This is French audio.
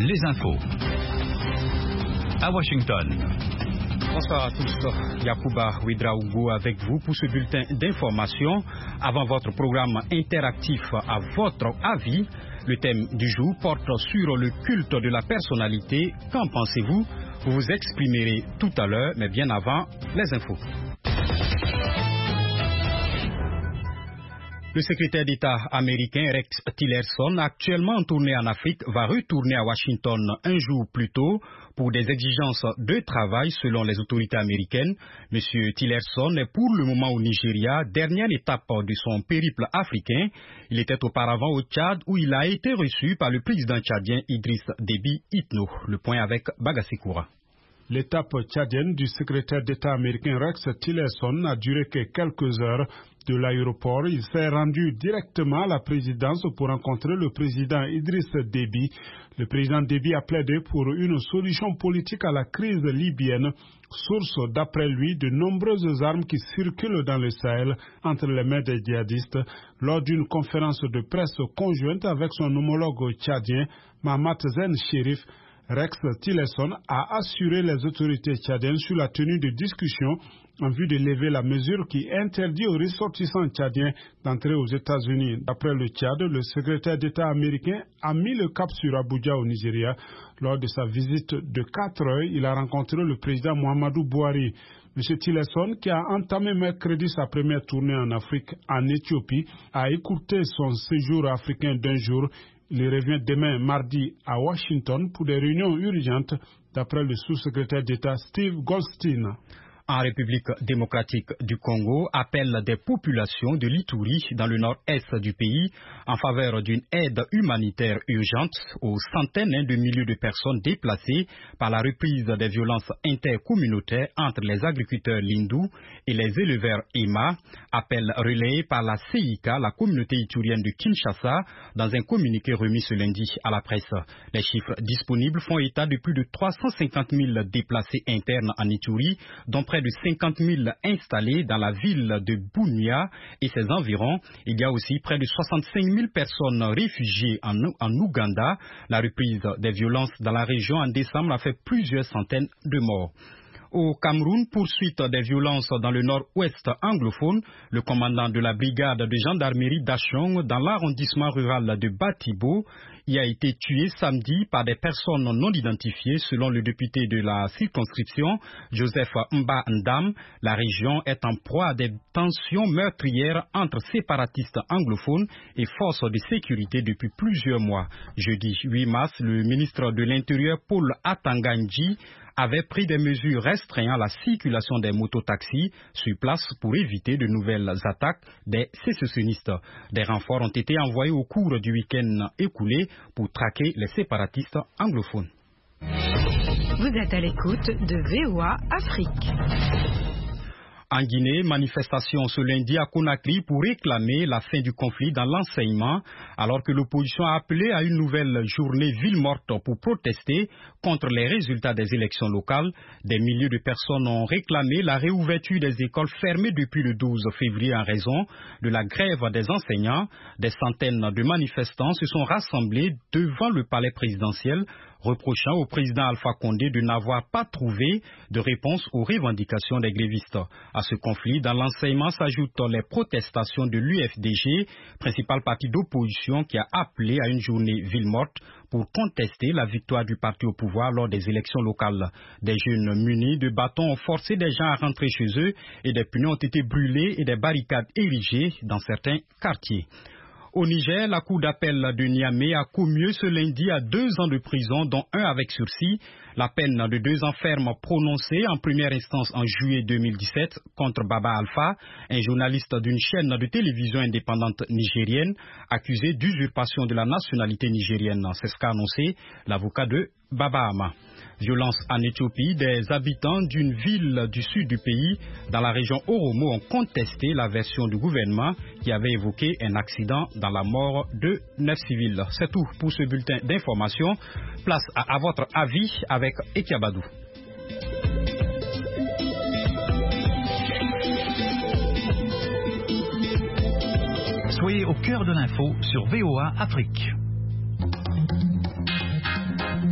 les infos. À Washington. Bonsoir à tous, Yacouba Ouedraogo avec vous pour ce bulletin d'information. Avant votre programme interactif à votre avis, le thème du jour porte sur le culte de la personnalité. Qu'en pensez-vous? Vous vous exprimerez tout à l'heure, mais bien avant les infos. Le secrétaire d'État américain Rex Tillerson, actuellement en tournée en Afrique, va retourner à Washington un jour plus tôt pour des exigences de travail selon les autorités américaines. Monsieur Tillerson est pour le moment au Nigeria, dernière étape de son périple africain. Il était auparavant au Tchad où il a été reçu par le président tchadien Idriss Déby Itno. Le point avec Bagassi-Koura. L'étape tchadienne du secrétaire d'État américain Rex Tillerson n'a duré que quelques heures. De l'aéroport, il s'est rendu directement à la présidence pour rencontrer le président Idriss Déby. Le président Déby a plaidé pour une solution politique à la crise libyenne, source d'après lui de nombreuses armes qui circulent dans le Sahel entre les mains des djihadistes. Lors d'une conférence de presse conjointe avec son homologue tchadien, Mahamat Zen Chérif, Rex Tillerson a assuré les autorités tchadiennes sur la tenue de discussions en vue de lever la mesure qui interdit aux ressortissants tchadiens d'entrer aux États-Unis. D'après le Tchad, le secrétaire d'État américain a mis le cap sur Abuja au Nigeria. Lors de sa visite de 4 heures, il a rencontré le président Muhammadu Buhari. M. Tillerson, qui a entamé mercredi sa première tournée en Afrique, en Éthiopie, a écourté son séjour africain d'un jour. Il revient demain mardi à Washington pour des réunions urgentes, d'après le sous-secrétaire d'État Steve Goldstein. En République démocratique du Congo, appelle des populations de l'Ituri dans le nord-est du pays en faveur d'une aide humanitaire urgente aux centaines de milliers de personnes déplacées par la reprise des violences intercommunautaires entre les agriculteurs Lindou et les éleveurs Ema. Appel relayé par la CIK, la communauté iturienne de Kinshasa, dans un communiqué remis ce lundi à la presse. Les chiffres disponibles font état de plus de 350 000 déplacés internes en Ituri, dont près de 50 000 installés dans la ville de Bunia et ses environs. Il y a aussi près de 65 000 personnes réfugiées en Ouganda. La reprise des violences dans la région en décembre a fait plusieurs centaines de morts. Au Cameroun, poursuite des violences dans le nord-ouest anglophone, le commandant de la brigade de gendarmerie d'Achong dans l'arrondissement rural de Batibo y a été tué samedi par des personnes non identifiées selon le député de la circonscription, Joseph Mba Ndam. La région est en proie à des tensions meurtrières entre séparatistes anglophones et forces de sécurité depuis plusieurs mois. Jeudi 8 mars, le ministre de l'Intérieur Paul Atanganji avait pris des mesures restreignant la circulation des mototaxis sur place pour éviter de nouvelles attaques des sécessionnistes. Des renforts ont été envoyés au cours du week-end écoulé pour traquer les séparatistes anglophones. Vous êtes à l'écoute de VOA Afrique. En Guinée, manifestation ce lundi à Conakry pour réclamer la fin du conflit dans l'enseignement, alors que l'opposition a appelé à une nouvelle journée ville morte pour protester contre les résultats des élections locales. Des milliers de personnes ont réclamé la réouverture des écoles fermées depuis le 12 février en raison de la grève des enseignants. Des centaines de manifestants se sont rassemblés devant le palais présidentiel, reprochant au président Alpha Condé de n'avoir pas trouvé de réponse aux revendications des grévistes. À ce conflit, dans l'enseignement s'ajoutent les protestations de l'UFDG, principal parti d'opposition qui a appelé à une journée ville morte pour contester la victoire du parti au pouvoir lors des élections locales. Des jeunes munis de bâtons ont forcé des gens à rentrer chez eux et des pneus ont été brûlés et des barricades érigées dans certains quartiers. Au Niger, la cour d'appel de Niamey a commué ce lundi à 2 ans de prison, dont 1 avec sursis. La peine de 2 ans ferme prononcée en première instance en juillet 2017 contre Baba Alpha, un journaliste d'une chaîne de télévision indépendante nigérienne, accusé d'usurpation de la nationalité nigérienne. C'est ce qu'a annoncé l'avocat de Baba Ama. Violence en Éthiopie, des habitants d'une ville du sud du pays, dans la région Oromo, ont contesté la version du gouvernement qui avait évoqué un accident dans la mort de 9 civils. C'est tout pour ce bulletin d'information. Place à votre avis avec Ekiabadou. Soyez au cœur de l'info sur VOA Afrique.